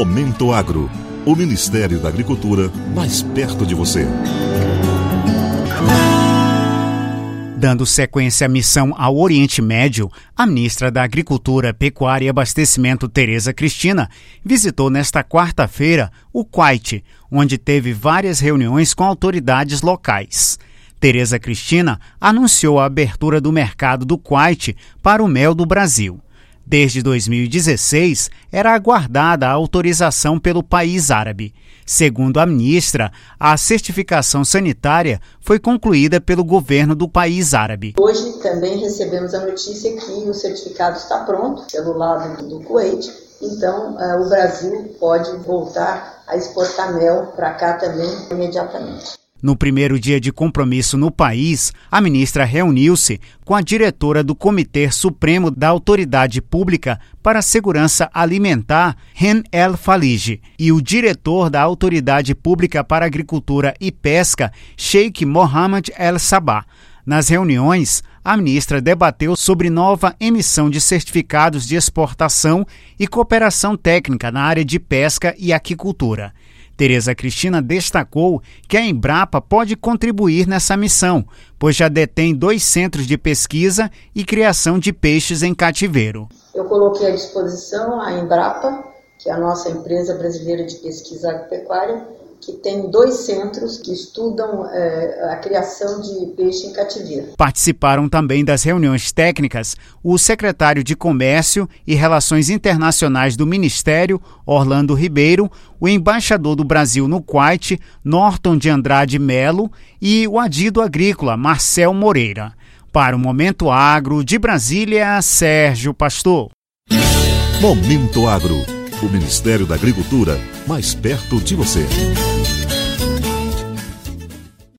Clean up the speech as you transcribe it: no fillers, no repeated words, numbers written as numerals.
Momento Agro, o Ministério da Agricultura mais perto de você. Dando sequência à missão ao Oriente Médio, a ministra da Agricultura, Pecuária e Abastecimento, Tereza Cristina, visitou nesta quarta-feira o Kuwait, onde teve várias reuniões com autoridades locais. Tereza Cristina anunciou a abertura do mercado do Kuwait para o mel do Brasil. Desde 2016, era aguardada a autorização pelo país árabe. Segundo a ministra, a certificação sanitária foi concluída pelo governo do país árabe. Hoje também recebemos a notícia que o certificado está pronto pelo lado do Kuwait, então o Brasil pode voltar a exportar mel para cá também imediatamente. No primeiro dia de compromisso no país, a ministra reuniu-se com a diretora do Comitê Supremo da Autoridade Pública para a Segurança Alimentar, Hen El-Falij, e o diretor da Autoridade Pública para Agricultura e Pesca, Sheikh Mohammed El-Sabah. Nas reuniões, a ministra debateu sobre nova emissão de certificados de exportação e cooperação técnica na área de pesca e aquicultura. Tereza Cristina destacou que a Embrapa pode contribuir nessa missão, pois já detém 2 centros de pesquisa e criação de peixes em cativeiro. Eu coloquei à disposição a Embrapa, que é a nossa empresa brasileira de pesquisa agropecuária, que tem 2 centros que estudam a criação de peixe em cativeiro. Participaram também das reuniões técnicas o secretário de Comércio e Relações Internacionais do Ministério, Orlando Ribeiro, o embaixador do Brasil no Kuwait, Norton de Andrade Melo, e o adido agrícola, Marcel Moreira. Para o Momento Agro, de Brasília, Sérgio Pastor. Momento Agro, o Ministério da Agricultura mais perto de você.